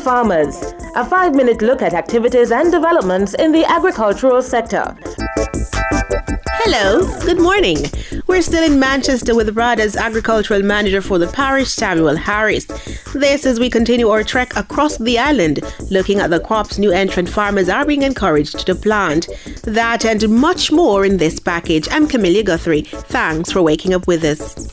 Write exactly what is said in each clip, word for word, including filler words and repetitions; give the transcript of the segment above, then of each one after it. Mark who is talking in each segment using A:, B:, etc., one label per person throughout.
A: farmers. A five-minute look at activities and developments in the agricultural sector.
B: Hello, good morning. We're still in Manchester with RADA's agricultural manager for the parish, Samuel Harris. This as we continue our trek across the island, looking at the crops new entrant farmers are being encouraged to plant. That and much more in this package. I'm Camilla Guthrie. Thanks for waking up with us.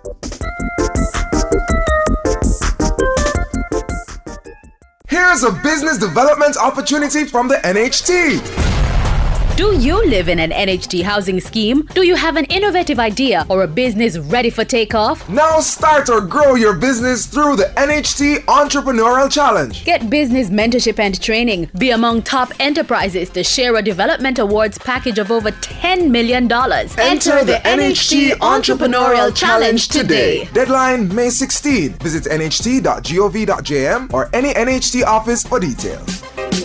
C: Here's a business development opportunity from the N H T.
D: Do you live in an N H T housing scheme? Do you have an innovative idea or a business ready for takeoff?
C: Now start or grow your business through the N H T Entrepreneurial Challenge.
D: Get business mentorship and training. Be among top enterprises to share a development awards package of over ten million dollars.
C: Enter the N H T Entrepreneurial Challenge today. Deadline May sixteenth. Visit N H T dot gov dot j m or any N H T office for details.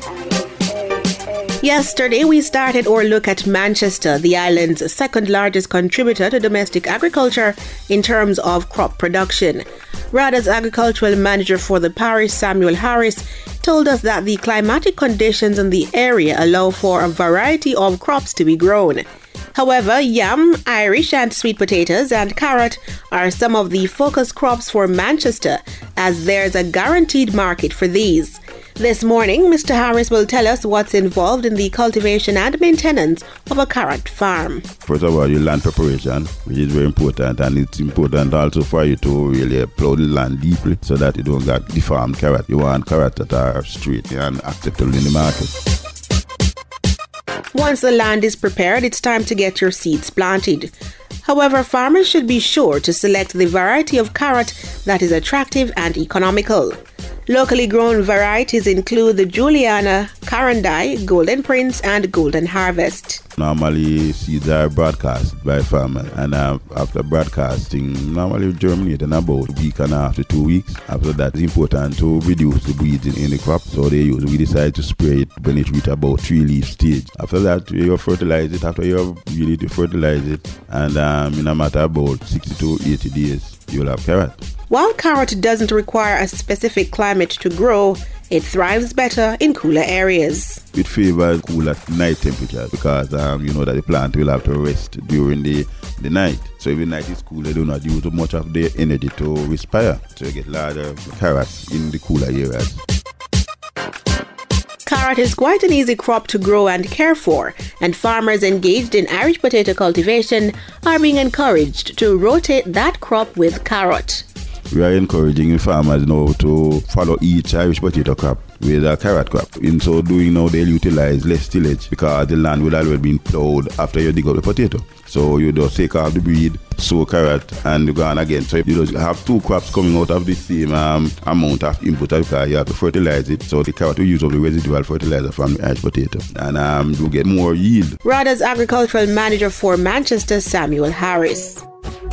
B: Yesterday, we started our look at Manchester, the island's second largest contributor to domestic agriculture in terms of crop production. RADA's agricultural manager for the parish, Samuel Harris, told us that the climatic conditions in the area allow for a variety of crops to be grown. However, yam, Irish and sweet potatoes and carrot are some of the focus crops for Manchester, as there's a guaranteed market for these. This morning, Mister Harris will tell us what's involved in the cultivation and maintenance of a carrot farm.
E: First of all, your land preparation, which is very important, and it's important also for you to really plow the land deeply so that you don't get deformed carrot. You want carrots that are straight and acceptable in the market.
B: Once the land is prepared, it's time to get your seeds planted. However, farmers should be sure to select the variety of carrot that is attractive and economical. Locally grown varieties include the Juliana, Carandai, Golden Prince, and Golden Harvest.
E: Normally, seeds are broadcast by farmers, and uh, after broadcasting, normally germinate in about a week and a half to two weeks. After that, it's important to reduce the weeds in, in the crop, so they use. We decide to spray it when it reaches about three leaf stage. After that, you fertilize it. After you you need to fertilize it, and um, in a matter of about sixty to eighty days, you'll have carrot.
B: While carrot doesn't require a specific climate to grow, it thrives better in cooler areas.
E: It favors cool at night temperature because um, you know that the plant will have to rest during the, the night. So if the night is cool, they do not use much of their energy to respire. So you get larger carrots in the cooler areas.
B: Carrot is quite an easy crop to grow and care for, and farmers engaged in Irish potato cultivation are being encouraged to rotate that crop with carrot.
E: We are encouraging farmers now to follow each Irish potato crop with a carrot crop. In so doing now, they'll utilize less tillage because the land will already been plowed after you dig up the potato. So you just take off the breed, sow carrot, and you go on again. So you just have two crops coming out of the same um, amount of input because you have to fertilize it. So the carrot will use up the residual fertilizer from the Irish potato, and um, you get more yield.
B: RADA's agricultural manager for Manchester, Samuel Harris.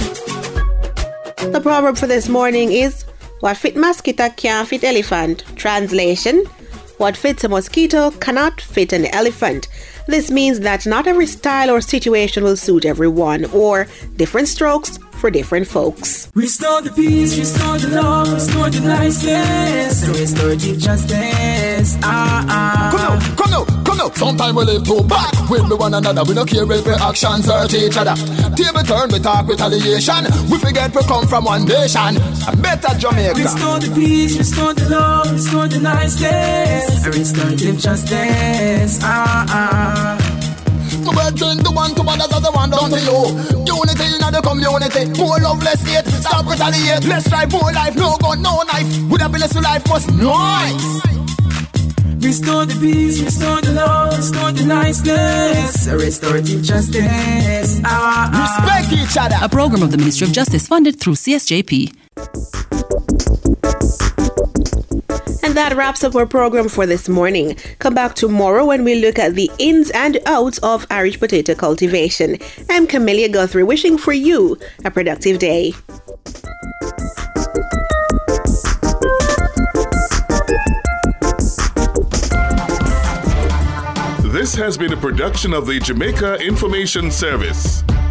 B: The proverb for this morning is, what fit mosquito can't fit elephant. Translation, what fits a mosquito cannot fit an elephant. This means that not every style or situation will suit everyone, or different strokes for different folks.
F: Restore the peace, restore the love, restore the niceness, restore the justice. Ah, ah.
G: Come now, come now, come now. Sometimes we live too bad with one another. We don't care if our actions hurt each other. Table turn, we talk retaliation. We forget we come from one nation. A better Jamaica.
F: Restore the peace, restore the love, restore the niceness, restore the justice. Ah, ah.
G: To brethren, the one to others as the one down to you. Unity in the community. More love, less hate. Stop retaliate. Let's strive for life. No gun, no knife. With a blessed life must noise.
F: Restore the peace, restore the love, restore the niceness, restore the justice. Ah,
G: ah. Respect each other.
H: A program of the Ministry of Justice funded through C S J P.
B: And that wraps up our program for this morning. Come back tomorrow when we look at the ins and outs of Irish potato cultivation. I'm Camilla Guthrie, wishing for you a productive day.
I: This has been a production of the Jamaica Information Service.